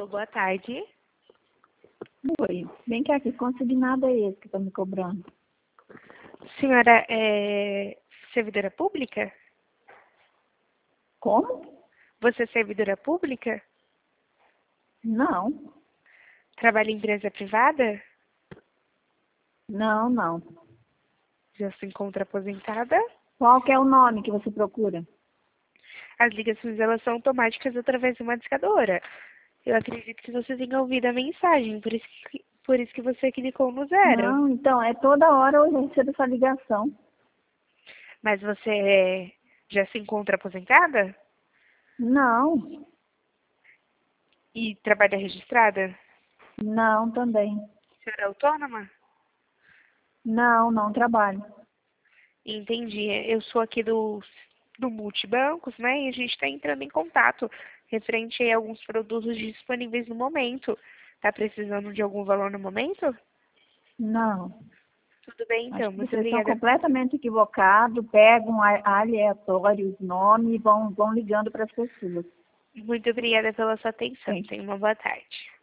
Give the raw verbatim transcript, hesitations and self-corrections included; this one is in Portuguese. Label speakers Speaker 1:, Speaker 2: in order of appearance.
Speaker 1: Alô, boa tarde.
Speaker 2: Oi, vem cá, que consignado é esse que está me cobrando?
Speaker 1: Senhora é servidora pública?
Speaker 2: Como?
Speaker 1: Você é servidora pública?
Speaker 2: Não,
Speaker 1: Trabalha em empresa privada?
Speaker 2: não, não.
Speaker 1: Já se encontra aposentada?
Speaker 2: Qual que é o nome que você procura?
Speaker 1: As ligações elas são automáticas através de uma discadora. Eu acredito que você tenha ouvido a mensagem, por isso que, por isso que você clicou no zero.
Speaker 2: Não, então, é toda hora eu recebo essa ligação.
Speaker 1: Mas você é- já se encontra aposentada?
Speaker 2: Não,
Speaker 1: E trabalha registrada?
Speaker 2: não também.
Speaker 1: Senhora é autônoma?
Speaker 2: Não, não trabalho.
Speaker 1: Entendi. Eu sou aqui do, do Multibancos, né? E a gente está entrando em contato referente a alguns produtos disponíveis no momento. Tá precisando de algum valor no momento?
Speaker 2: Não.
Speaker 1: Tudo bem,
Speaker 2: Acho
Speaker 1: então.
Speaker 2: que
Speaker 1: Muito
Speaker 2: vocês estão
Speaker 1: obrigada.
Speaker 2: completamente equivocados, pegam a- aleatório os nomes e vão, vão ligando para as pessoas.
Speaker 1: Muito obrigada pela sua atenção.
Speaker 2: Sim.
Speaker 1: Tenha uma boa tarde.